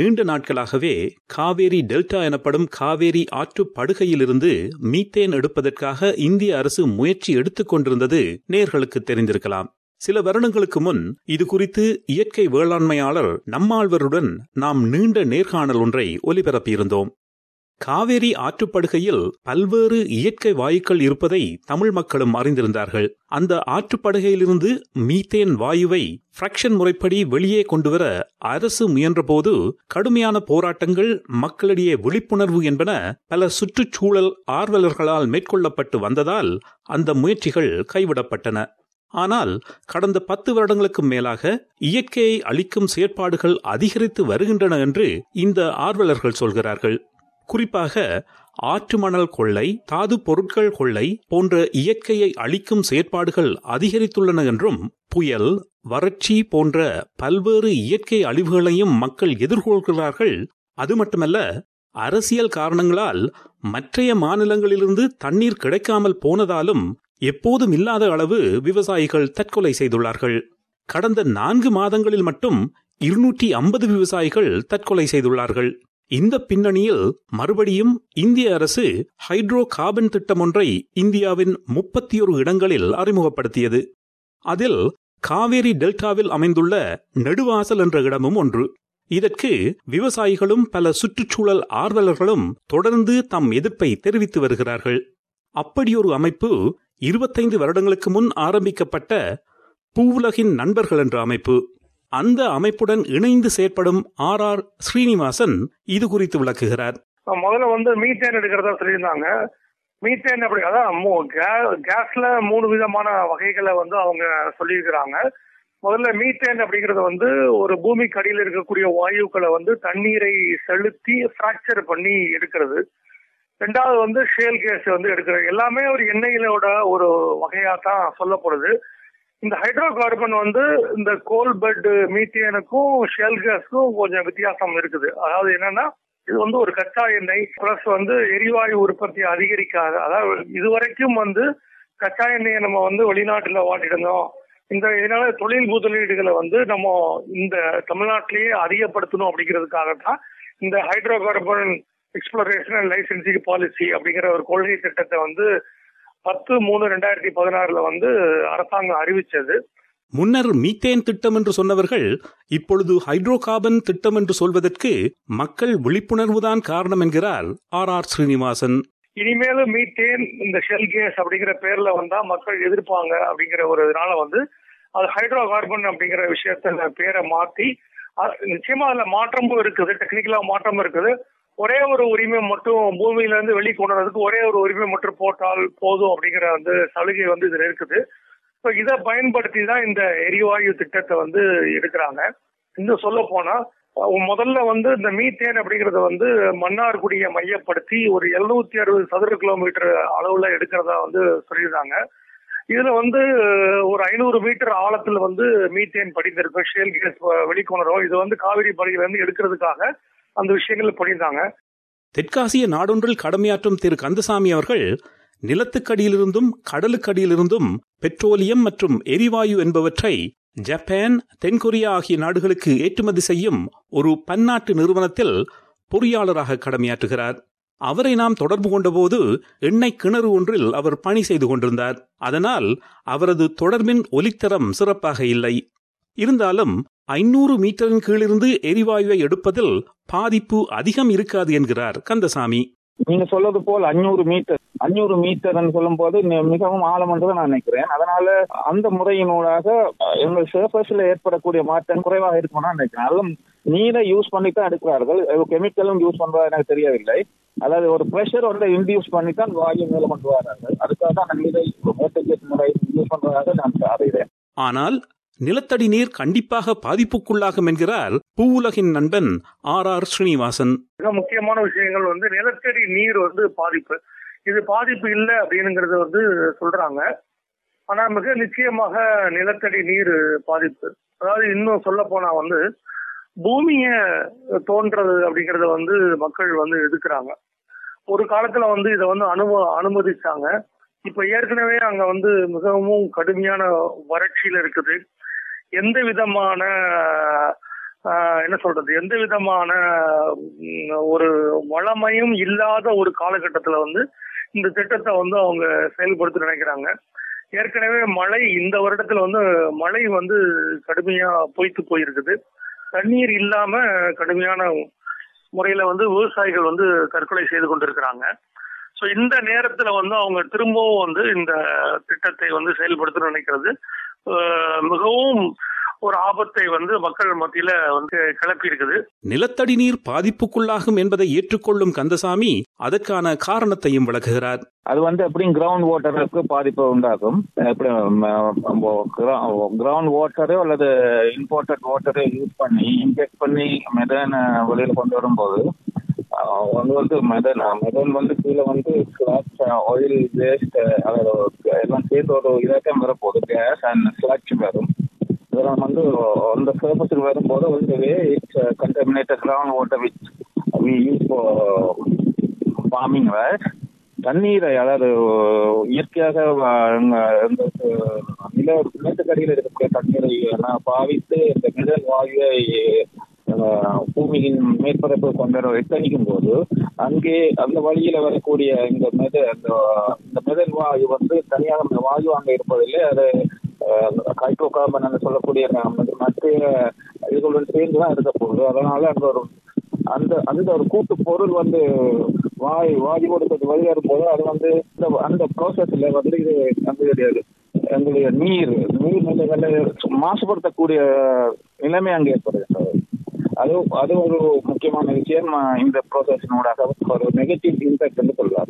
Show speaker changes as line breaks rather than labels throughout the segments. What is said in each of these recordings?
நீண்ட நாட்களாகவே காவேரி டெல்டா எனப்படும் காவேரி ஆற்று படுகையிலிருந்து மீத்தேன் எடுப்பதற்காக இந்திய அரசு முயற்சி எடுத்துக் கொண்டிருந்தது நேயர்களுக்கு தெரிந்திருக்கலாம். சில வருடங்களுக்கு முன் இது குறித்து இயற்கை வேளாண்மையாளர் நம்மாழ்வருடன் நாம் நீண்ட நேர்காணல் ஒன்றை ஒலிபரப்பியிருந்தோம். காவேரி ஆற்றுப்படுகையில் பல்வேறு இயற்கை வாயுக்கள் இருப்பதை தமிழ் மக்களும் அறிந்திருந்தார்கள். அந்த ஆற்றுப்படுகையிலிருந்து மீத்தேன் வாயுவை பிராக்ஷன் முறைப்படி வெளியே கொண்டுவர அரசு முயன்றபோது கடுமையான போராட்டங்கள், மக்களிடையே விழிப்புணர்வு என்பன பல சுற்றுச்சூழல் ஆர்வலர்களால் மேற்கொள்ளப்பட்டு வந்ததால் அந்த முயற்சிகள் கைவிடப்பட்டன. ஆனால் கடந்த 10 வருடங்களுக்கு மேலாக இயற்கையை அழிக்கும் செயற்பாடுகள் அதிகரித்து வருகின்றன என்று இந்த ஆர்வலர்கள் சொல்கிறார்கள். குறிப்பாக ஆற்று மணல் கொள்ளை, தாது பொருட்கள் கொள்ளை போன்ற இயற்கையை அழிக்கும் செயற்பாடுகள் அதிகரித்துள்ளன என்றும், புயல், வறட்சி போன்ற பல்வேறு இயற்கை அழிவுகளையும் மக்கள் எதிர்கொள்கிறார்கள். அது மட்டுமல்ல, அரசியல் காரணங்களால் மற்றைய மாநிலங்களிலிருந்து தண்ணீர் கிடைக்காமல் போனதாலும் எப்போதும் இல்லாத அளவு விவசாயிகள் தற்கொலை செய்துள்ளார்கள். கடந்த 4 மாதங்களில் மட்டும் 250 விவசாயிகள் தற்கொலை செய்துள்ளார்கள். இந்த பின்னணியில் மறுபடியும் இந்திய அரசு ஹைட்ரோ கார்பன் திட்டம் ஒன்றை இந்தியாவின் 31 இடங்களில் அறிமுகப்படுத்தியது. அதில் காவேரி டெல்டாவில் அமைந்துள்ள நெடுவாசல் என்ற இடமும் ஒன்று. இதற்கு விவசாயிகளும் பல சுற்றுச்சூழல் ஆர்வலர்களும் தொடர்ந்து தம் எதிர்ப்பை தெரிவித்து வருகிறார்கள். அப்படியொரு அமைப்பு 25 வருடங்களுக்கு முன் ஆரம்பிக்கப்பட்ட பூவுலகின் நண்பர்கள் என்ற அமைப்பு. அந்த அமைப்புடன் இணைந்து செயற்படும் RR ஸ்ரீனிவாசன் இது குறித்து விளக்குகிறார்.
முதல்ல மீத்தேன் எடுக்கிறதா சொல்லியிருந்தாங்க. மீத்தேன் அப்படி அதான் கேஸ்ல 3 விதமான வகைகளை அவங்க சொல்லியிருக்கிறாங்க. முதல்ல மீத்தேன் அப்படிங்கறது ஒரு பூமிக்கு அடியில் இருக்கக்கூடிய வாயுக்களை தண்ணீரை செலுத்தி பிராக்சர் பண்ணி எடுக்கிறது. ரெண்டாவது ஷேல் கேஸ் எடுக்கிறது. எல்லாமே ஒரு எண்ணெயிலோட ஒரு வகையா தான் சொல்லப்படுது. இந்த ஹைட்ரோ கார்பன் இந்த கோல் பெட் மீத்தேனுக்கும் ஷேல் கேஸுக்கும் கொஞ்சம் வித்தியாசம் இருக்குது. அதாவது என்னன்னா, இது ஒரு கச்சா எண்ணெய் பிளஸ் எரிவாயு உற்பத்தி அதிகரிக்காது. அதாவது இதுவரைக்கும் கச்சா எண்ணெயை நம்ம வெளிநாட்டுல வாட்டிருந்தோம். இதனால தொழில் முதலீடுகளை நம்ம இந்த தமிழ்நாட்டிலேயே அதிகப்படுத்தணும் அப்படிங்கிறதுக்காகத்தான் இந்த hydrocarbon exploration and licensing policy அப்படிங்கிற ஒரு கொள்கை திட்டத்தை 10/3/2016 அரசாங்கம் அறிவிச்சது.
முன்னர் மீத்தேன் திட்டம் என்று சொன்னவர்கள் இப்பொழுது ஹைட்ரோ கார்பன் திட்டம் என்று சொல்வதற்கு மக்கள் விழிப்புணர்வுதான் காரணம் என்கிறார் RR ஸ்ரீனிவாசன்.
இனிமேலும் மீத்தேன் இந்த ஷெல் கேஸ் அப்படிங்கிற பேர்ல வந்தா மக்கள் எதிர்ப்பாங்க அப்படிங்கிற ஒரு இதனால அது ஹைட்ரோ கார்பன் அப்படிங்கிற விஷயத்த பேரை மாத்தி, நிச்சயமா அதுல மாற்றமும் இருக்குது, டெக்னிக்கலா மாற்றமும் இருக்குது. ஒரே ஒரு உரிமை மட்டும் பூமியில இருந்து வெளியே கொண்டு வரதுக்கு ஒரே ஒரு உரிமை மட்டும் போட்டால் போதும் அப்படிங்கிற சலுகை இதுல இருக்குது. இதை பயன்படுத்தி தான் இந்த எரிவாயு திட்டத்தை எடுக்கிறாங்க. இன்னும் சொல்ல போனா முதல்ல இந்த மீத்தேன் அப்படிங்கறத மன்னார்குடியை மையப்படுத்தி ஒரு 760 சதுர கிலோமீட்டர் அளவுல எடுக்கிறதா சொல்லியிருந்தாங்க. இதுல ஒரு 500 மீட்டர் ஆழத்துல மீத்தேன் படிந்திருக்கும் ஷேல் கேஸ் வெளிக்கொணரும். இது காவிரி படுகையில இருந்து எடுக்கிறதுக்காக அந்த விஷயங்கள் பண்ணியிருந்தாங்க.
தெற்காசிய நாடொன்றில் கடமையாற்றும் திரு கந்தசாமி அவர்கள் நிலத்துக்கடியிலிருந்தும் கடலுக்கடியிலிருந்தும் பெட்ரோலியம் மற்றும் எரிவாயு என்பவற்றை ஜப்பான், தென்கொரியா ஆகிய நாடுகளுக்கு ஏற்றுமதி செய்யும் ஒரு பன்னாட்டு நிறுவனத்தில் பொறியாளராக கடமையாற்றுகிறார். அவரை நாம் தொடர்பு கொண்டபோது எண்ணெய் கிணறு ஒன்றில் அவர் பணி செய்து கொண்டிருந்தார். அதனால் அவரது தொடர்பின் ஒலித்தரம் சிறப்பாக இல்லை. இருந்தாலும் 500 மீட்டரின் கீழிருந்து எரிவாயுவை எடுப்பதில் பாதிப்பு அதிகம் இருக்காது என்கிறார் கந்தசாமி.
நீங்க சொல்றது போல் 500 மீட்டர் சொல்லும் போது மிகவும் ஆழம் என்று நான் நினைக்கிறேன். அதனால அந்த முறையினூடாக எங்கள் சர்ஃபேஸ்ல ஏற்படக்கூடிய மாற்றம் குறைவாக இருக்கும்னு நினைக்கிறேன். அதெல்லாம் நீரை யூஸ் பண்ணி தான் எடுக்கிறார்கள். கெமிக்கலும் யூஸ் பண்றது எனக்கு தெரியவில்லை. அதாவது ஒரு பிரஷர் இன்டியூஸ் பண்ணி தான் வாயு மேல கொண்டு வரார்கள். அதுக்காக தான் நீரை முறை யூஸ் பண்றதாக நான் அறிகிறேன்.
ஆனால் நிலத்தடி நீர் கண்டிப்பாக பாதிப்புக்குள்ளாகும் என்கிறார் பூவுலகின் நண்பன் RR ஸ்ரீனிவாசன்.
மிக முக்கியமான விஷயங்கள் நிலத்தடி நீர் பாதிப்பு. இது பாதிப்பு இல்லை அப்படிங்கிறது சொல்றாங்க. ஆனா மிக நிச்சயமாக நிலத்தடி நீர் பாதிப்பு. அதாவது இன்னும் சொல்ல போனா பூமிய தோன்றது அப்படிங்கறத மக்கள் எதிர்க்கிறாங்க. ஒரு காலத்துல இதை அனுமதிச்சாங்க. இப்ப ஏற்கனவே அங்க மிகவும் கடுமையான வறட்சியில இருக்குது. எந்த விதமான என்ன சொல்றது, எந்த விதமான ஒரு வளமையும் இல்லாத ஒரு காலகட்டத்துல வந்து இந்த திட்டத்தை வந்து அவங்க செயல்படுத்த நினைக்கிறாங்க. ஏற்கனவே மழை இந்த வருடத்துல வந்து மழை வந்து கடுமையா பொய்த்து போயிருக்குது. தண்ணீர் இல்லாம கடுமையான முறையில வந்து விவசாயிகள் வந்து தற்கொலை செய்து கொண்டிருக்கிறாங்க. ஸோ இந்த நேரத்துல வந்து அவங்க திரும்பவும் வந்து இந்த திட்டத்தை வந்து செயல்படுத்த நினைக்கிறது மிகவும் ஒரு ஆபத்தை வந்து மக்கள் மத்தியில வந்து கிளப்பி இருக்குது.
நிலத்தடி நீர் பாதிப்புக்குள்ளாகும் என்பதை ஏற்றுக்கொள்ளும் கந்தசாமி அதற்கான காரணத்தையும் விளக்குகிறார்.
அது வந்து எப்படியும் கிரவுண்ட் வாட்டருக்கு பாதிப்பை உண்டாகும். எப்படி கிரவுண்ட் வாட்டரு அல்லது இம்போர்ட்டட் வாட்டரை யூஸ் பண்ணி இன்ஜெக்ட் பண்ணி மெதன் வெளியில கொண்டு வரும்போது அது வந்து மெதன் வந்து கீழே வந்து ஆயில் வேஸ்ட் எல்லாம் சேர்த்து ஒரு இதாட்டம் வரப்போகுது. கேஸ் அண்ட் ஸ்லட்ச் வரும். இதெல்லாம் வந்து அந்த சர்ஃபஸுக்கு வரும்போது வந்து it's contaminated ground water which we use for farming. தண்ணீரை, அதாவது இயற்கையாக நிலத்தடியில் இருக்கக்கூடிய தண்ணீரை பாவித்து இந்த மெதன் வாயுவை பூமியின் மேற்பரப்பு கொண்டு எத்தனிக்கும் போது அங்கே அந்த வழியில வரக்கூடிய இந்த மெதன் வாயு வந்து தனியாக வாயு அங்கே இருப்பதில்லை. அது ஹைட்ரோ கார்பன் சொல்லக்கூடிய மற்ற இதுகளுடன் சேர்ந்துதான் இருக்க போகுது. அதனால அந்த ஒரு கூட்டு பொருள் வந்து வாயு கொடுத்தது வெளியேறும் போது அது வந்து அந்த ப்ராசஸ்ல வந்து இது எங்களுடைய நீர்நிலைகளை மாசுபடுத்தக்கூடிய நிலைமை அங்கே ஏற்படுகிறது. அது ஒரு முக்கியமான விஷயம். இந்த ப்ராசஸினூடாக ஒரு நெகட்டிவ் இம்பாக்ட் என்று சொல்றார்.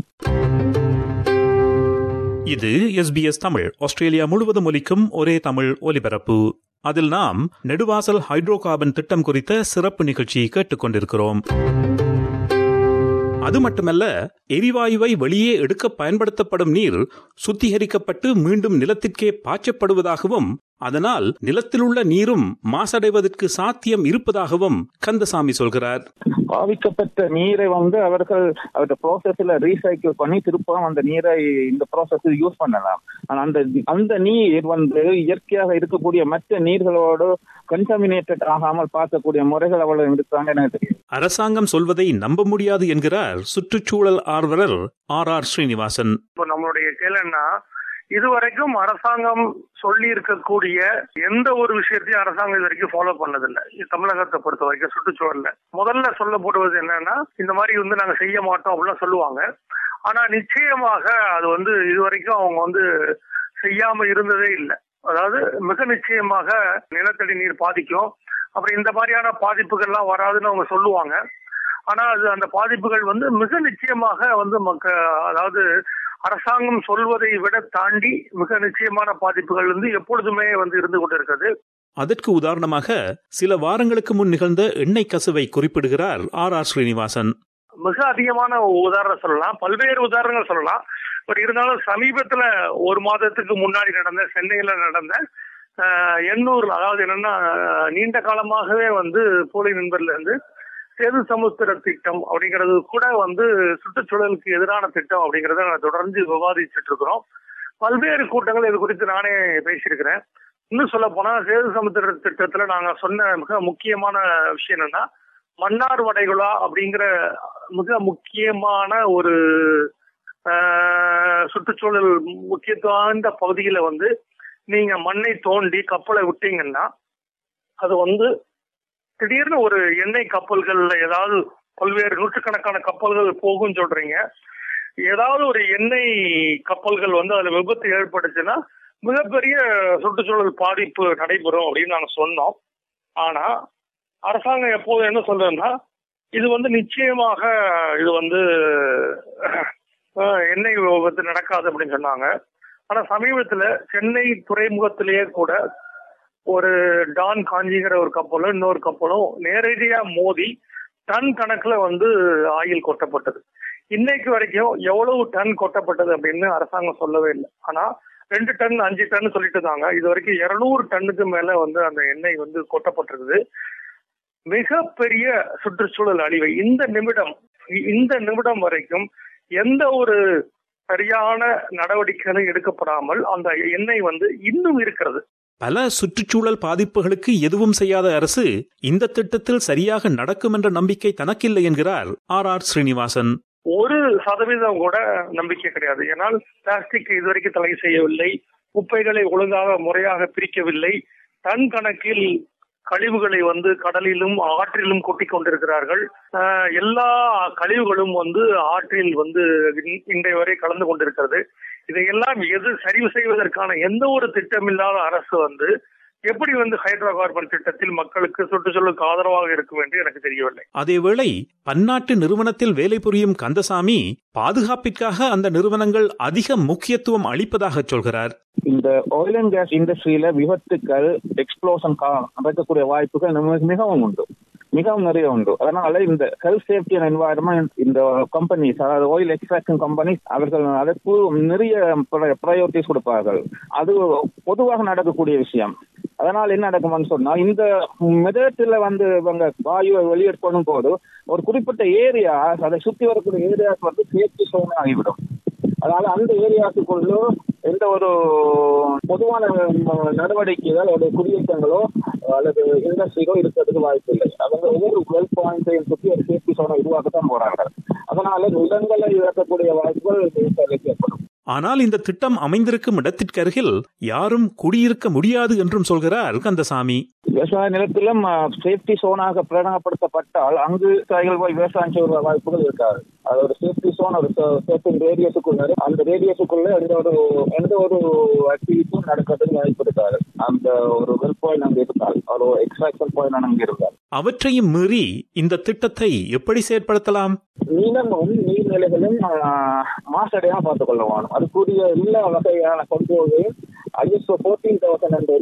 இது SBS தமிழ், ஆஸ்திரேலியா முழுவதும் ஒலிக்கும் ஒரே தமிழ் ஒலிபரப்பு. அதில் நாம் நெடுவாசல் ஹைட்ரோ கார்பன் திட்டம் குறித்த சிறப்பு நிகழ்ச்சி கேட்டுக்கொண்டிருக்கிறோம். அது மட்டுமல்ல, எரிவாயுவை வெளியே எடுக்க பயன்படுத்தப்படும் நீர் சுத்திகரிக்கப்பட்டு மீண்டும் நிலத்திற்கே பாய்ச்சப்படுவதாகவும் அதனால் நிலத்தில் உள்ள நீரும் மாசடைவதற்கு சாத்தியம் இருப்பதாகவும் கந்தசாமி சொல்கிறார்.
பாவிக்கப்பட்ட நீரை வந்து அவர்கள் அவருடைய ப்ராசஸ்ல ரீசைக்கிள் பண்ணி திருப்பவும் அந்த நீரை இந்த ப்ராசஸ் யூஸ் பண்ணலாம். அந்த நீர் வந்து இயற்கையாக இருக்கக்கூடிய மற்ற நீர்களோடு கண்டாமினேட்டட் ஆகாமல் பார்க்கக்கூடிய முறைகள் அவ்வளவு இருக்காங்க எனக்கு தெரியும்.
அரசாங்கம் சொல்வதை நம்ப முடியாது என்கிறார் சுற்றுச்சூழல் ஆர்வலர் R.R. ஸ்ரீனிவாசன்.
இப்போ நம்மளுடைய கேள்வின்னா, இதுவரைக்கும் அரசாங்கம் சொல்லி இருக்கக்கூடிய எந்த ஒரு விஷயத்தையும் அரசாங்கம் இது வரைக்கும் ஃபாலோ பண்ணதில்லை. தமிழகத்தை பொறுத்த வரைக்கும் சுற்றுச்சூழல்ல முதல்ல சொல்லப்படுவது என்னன்னா, இந்த மாதிரி வந்து நாங்க செய்ய மாட்டோம் அப்படிலாம் சொல்லுவாங்க. ஆனா நிச்சயமாக அது வந்து இதுவரைக்கும் அவங்க வந்து செய்யாம இருந்ததே இல்லை. அதாவது மிக நிச்சயமாக நிலத்தடி நீர் பாதிக்கும், அப்புறம் இந்த மாதிரியான பாதிப்புகள்லாம் வராதுன்னு அவங்க சொல்லுவாங்க. ஆனா அது அந்த பாதிப்புகள் வந்து மிக நிச்சயமாக வந்து அதாவது அரசாங்கம் சொல்வதை விட தாண்டி மிக நிச்சயமான பாதிப்புகள் வந்து எப்பொழுதுமே வந்து இருந்து கொண்டிருக்கிறது.
அதற்கு உதாரணமாக சில வாரங்களுக்கு முன் நிகழ்ந்த எண்ணெய் கசிவை குறிப்பிடுகிறார் R.R. ஸ்ரீனிவாசன்.
மிக அதிகமான உதாரணம் சொல்லலாம், பல்வேறு உதாரணங்கள் சொல்லலாம். பட் இருந்தாலும் சமீபத்துல ஒரு மாதத்துக்கு முன்னாடி நடந்த சென்னையில நடந்த 800, அதாவது என்னன்னா நீண்ட காலமாகவே வந்து போலி நண்பர்ல இருந்து சேது சமுத்திர திட்டம் அப்படிங்கிறது கூட வந்து சுற்றுச்சூழலுக்கு எதிரான திட்டம் அப்படிங்கறத நான் தொடர்ந்து விவாதிச்சுட்டு இருக்கிறோம். பல்வேறு கூட்டங்கள் இது குறித்து நானே பேசியிருக்கிறேன். இன்னும் சொல்ல போனா சேது சமுத்திர திட்டத்துல நாங்க சொன்ன மிக முக்கியமான விஷயம் என்னன்னா, மன்னார் வளைகுடா அப்படிங்கிற மிக முக்கியமான ஒரு சுற்றுச்சூழல் முக்கியத்துவம் வாய்ந்த பகுதியில வந்து நீங்க மண்ணை தோண்டி கப்பலை விட்டீங்கன்னா அது வந்து திடீர்னு ஒரு எண்ணெய் கப்பல்கள்ல ஏதாவது பல்வேறு நூற்றுக்கணக்கான கப்பல்கள் போகும் சொல்றீங்க. ஏதாவது ஒரு எண்ணெய் கப்பல்கள் வந்து அதுல விபத்து ஏற்பட்டுச்சுன்னா மிகப்பெரிய சுற்றுச்சூழல் பாதிப்பு நடைபெறும் அப்படின்னு நாங்க சொன்னோம். ஆனா அரசாங்கம் எப்போதும் என்ன சொல்றதுன்னா, இது வந்து நிச்சயமாக இது வந்து எண்ணெய் விபத்து நடக்காது அப்படின்னு சொன்னாங்க. ஆனா சமீபத்துல சென்னை துறைமுகத்திலேயே கூட ஒரு டான் காஞ்சிங்கிற ஒரு கப்பலும் இன்னொரு கப்பலும் நேரடியா மோதி டன் கணக்குல வந்து ஆயில் கொட்டப்பட்டது. இன்னைக்கு வரைக்கும் எவ்வளவு டன் கொட்டப்பட்டது அப்படின்னு அரசாங்கம் சொல்லவே இல்லை. ஆனா 2 டன் 5 டன் சொல்லிட்டு இருந்தாங்க. இது வரைக்கும் 200 டன்னுக்கு மேல வந்து அந்த எண்ணெய் வந்து கொட்டப்பட்டிருக்குது. மிகப்பெரிய சுற்றுச்சூழல் அழிவை இந்த நிமிடம் வரைக்கும் எந்த ஒரு சரியான நடவடிக்கைகளும் எடுக்கப்படாமல் அந்த எண்ணெய் வந்து இன்னும் இருக்கிறது.
பல சுற்றுச்சூழல் பாதிப்புகளுக்கு எதுவும் செய்யாத அரசு இந்த திட்டத்தில் சரியாக நடக்கும் என்ற நம்பிக்கை தனக்கில்லை என்கிறார் ஆர் ஸ்ரீனிவாசன்.
1% கூட நம்பிக்கை கிடையாது. ஏனால் பிளாஸ்டிக் இதுவரைக்கும் தடை செய்யவில்லை, குப்பைகளை ஒழுங்காக முறையாக பிரிக்கவில்லை, டன் கணக்கில் கழிவுகளை கடலிலும் ஆற்றிலும் கொட்டிக் கொண்டிருக்கிறார்கள். எல்லா கழிவுகளும் ஆற்றில் இன்றைய வரை கலந்து கொண்டிருக்கிறது. இதையெல்லாம் சரி செய்வதற்கான எந்த ஒரு திட்டமில்லாத அரசு எப்படி ஹைட்ரோ கார்பன் திட்டத்தில் மக்களுக்கு சுற்றுச்சூழலுக்கு ஆதரவாக இருக்கும் என்று எனக்கு தெரியவில்லை.
அதேவேளை பன்னாட்டு நிறுவனத்தில் வேலை புரியும் கந்தசாமி பாதுகாப்பிற்காக அந்த நிறுவனங்கள் அதிக முக்கியத்துவம் அளிப்பதாக சொல்கிறார்.
இந்த ஆயில் அண்ட் கேஸ் இண்டஸ்ட்ரியில விபத்துக்கள், எக்ஸ்ப்ளோஷன் நடக்கக்கூடிய வாய்ப்புகள் மிகவும் உண்டு, மிகவும் நிறைய உண்டு. அதனால இந்த ஹெல்த் சேஃப்டி அண்ட் என்வாயர்மெண்ட் இந்த கம்பெனிஸ், அதாவது ஆயில் எக்ஸ்ட்ராக்ஷன் கம்பெனிஸ், அவர்கள் அதற்கு நிறைய ப்ரையாரிட்டிஸ் கொடுப்பார்கள். அது பொதுவாக நடக்கக்கூடிய விஷயம். அதனால என்ன நடக்கும்னு சொன்னா, இந்த மெதட்ல இவங்க வாயுவை வெளியேற்படும் போது ஒரு குறிப்பிட்ட ஏரியா, அதை சுற்றி வரக்கூடிய ஏரியாஸ் சேஃப்டி சோன் ஆகிவிடும். அதனால அந்த ஏரியாவுக்குள்ள எந்த ஒரு பொதுவான நடவடிக்கைகள் அல்லது குடியேற்றங்களோ அல்லது இண்டஸ்ட்ரியோ இருக்கிறதுக்கு வாய்ப்பு இல்லை. அவங்க ஒவ்வொரு வெல் பாயிண்ட்ஸையும் சுற்றி ஒரு சேஃப்டி சோனை உருவாக்கத்தான் போறாங்க. அதனால நிலங்களை இழக்கக்கூடிய வாய்ப்புகள் ஏற்படும்.
ஆனால் இந்த திட்டம் அமைந்திருக்கும் இடத்திற்கு அருகில் யாரும் குடியிருக்க முடியாது என்றும் சொல்கிறார் கந்தசாமி.
விவசாய நிலத்திலும் சேஃப்டி சோனாக பிரகடனப்படுத்தப்பட்டால் அங்கு போய் விவசாயம் செய்ய வாய்ப்புகள் இருக்காது. அது ஒரு சேஃப்டி சோன், ஒரு சேஃப்டி ரேடியஸுக்குள்ள, அந்த ரேடியஸுக்குள்ள எந்த ஒரு ஆக்டிவிட்டியும் நடக்கிறதுக்கு வாய்ப்பு இருக்காது. அந்த ஒரு வெல் பாயிண்ட் அங்கே இருக்காது, ஒரு எக்ஸ்ட்ராக்ஷன் பாயிண்ட் அங்கே இருக்காது.
அவற்றையும் மீறி இந்த திட்டத்தை எப்படி செயற்படுத்தலாம்?
நீளமும் நீர்நிலைகளும் மாசடையாம பார்த்துக் கொள்ள வேணும். அதுக்குரிய எல்லா வகையான கண்ட்ரோலையும் ISO 14000 என்ற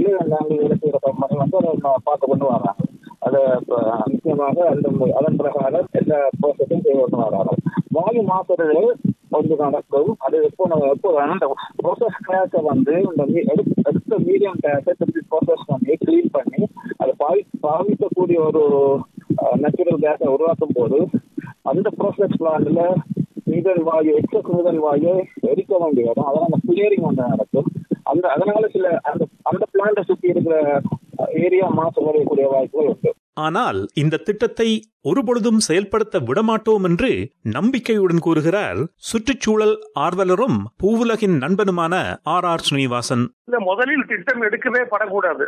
பார்த்து கொண்டு வராங்க. அதை முக்கியமாக அதன் பிரகாரம் எல்லா ப்ராசஸும் செய்ய கொண்டு வராங்க. வாயு மாசுதல் கொஞ்சம் நடக்கும். அது எப்போ அந்த ப்ராசஸ் டேங்கை இந்த அடுத்த மீடியம் டேங்கை திருப்பி ப்ராசஸ் பண்ணி கிளீன் பண்ணி அதை பாவிக்கக்கூடிய ஒரு நேச்சுரல் கேஸை உருவாக்கும் போது அந்த ப்ராசஸ் பிளான்ல மீதன் வாயு, எக்ஸஸ் மீதன் வாயு எரிக்க வேண்டிய இடம், அதனால கிளியரிங் நடக்கும். அதனால சில அந்த பிளான்ட்டை சுற்றி இருக்கிற ஏரியா மாசு வரையக்கூடிய வாய்ப்புகள் உண்டு.
ஆனால் இந்த திட்டத்தை ஒருபொழுதும் செயல்படுத்த விடமாட்டோம் என்று நம்பிக்கையுடன் கூறுகிறார் சுற்றுச்சூழல் ஆர்வலரும் பூவுலகின் நண்பனுமான ஆர் ஸ்ரீனிவாசன்.
முதலில் திட்டம் எடுக்கவே படக்கூடாது.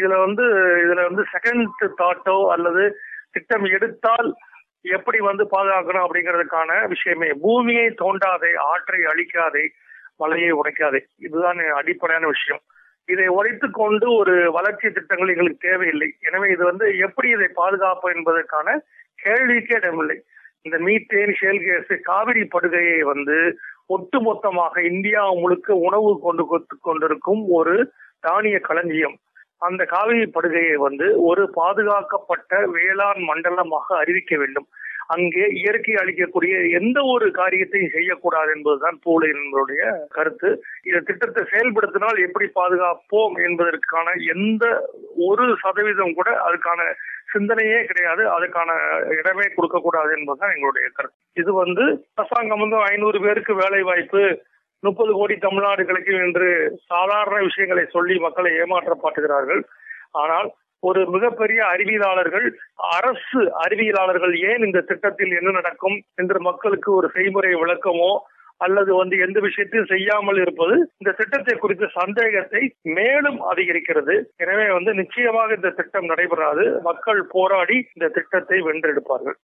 இதுல செகண்ட் தாட்டோ அல்லது திட்டம் எடுத்தால் எப்படி பாதுகாக்கணும் அப்படிங்கிறதுக்கான விஷயமே. பூமியை தோண்டாதே, ஆற்றை அழிக்காதே, மலையை உடைக்காதே, இதுதான் அடிப்படையான விஷயம். இதை உடைத்துக் கொண்டு ஒரு வளர்ச்சி திட்டங்கள் எங்களுக்கு தேவையில்லை. எனவே இது எப்படி இதை பாதுகாப்பு என்பதற்கான கேள்விக்கே இடமில்லை. இந்த மீத்தேன், ஷேல் கேஸ், காவிரி படுகையை ஒட்டுமொத்தமாக இந்தியா முழுக்க உணவு கொண்டிருக்கும் ஒரு தானிய களஞ்சியம். அந்த காவிரி படுகையை ஒரு பாதுகாக்கப்பட்ட வேளாண் மண்டலமாக அறிவிக்க வேண்டும். அங்கே இயற்கை அளிக்கக்கூடிய எந்த ஒரு காரியத்தையும் செய்யக்கூடாது என்பதுதான் பூவுலகினுடைய கருத்து. இந்த திட்டத்தை செயல்படுத்தினால் எப்படி பாதுகாப்போம் என்பதற்கான எந்த 1% கூட அதுக்கான சிந்தனையே கிடையாது, அதுக்கான இடமே கொடுக்க கூடாது என்பதுதான் எங்களுடைய கருத்து. இது அரசாங்கம் 500 பேருக்கு வேலை வாய்ப்பு, 30 கோடி தமிழ்நாடு கிடைக்கும் என்று சாதாரண விஷயங்களை சொல்லி மக்களை ஏமாற்ற பார்க்கிறார்கள். ஆனால் ஒரு மிகப்பெரிய அறிவியலாளர்கள், அரசு அறிவியலாளர்கள் ஏன் இந்த திட்டத்தில் என்ன நடக்கும் என்று மக்களுக்கு ஒரு செய்முறை விளக்கமோ அல்லது எந்த விஷயத்தையும் செய்யாமல் இருப்பது இந்த திட்டத்தை குறித்த சந்தேகத்தை மேலும் அதிகரிக்கிறது. எனவே நிச்சயமாக இந்த திட்டம் நடைபெறாது. மக்கள் போராடி இந்த திட்டத்தை வென்றெடுப்பார்கள்.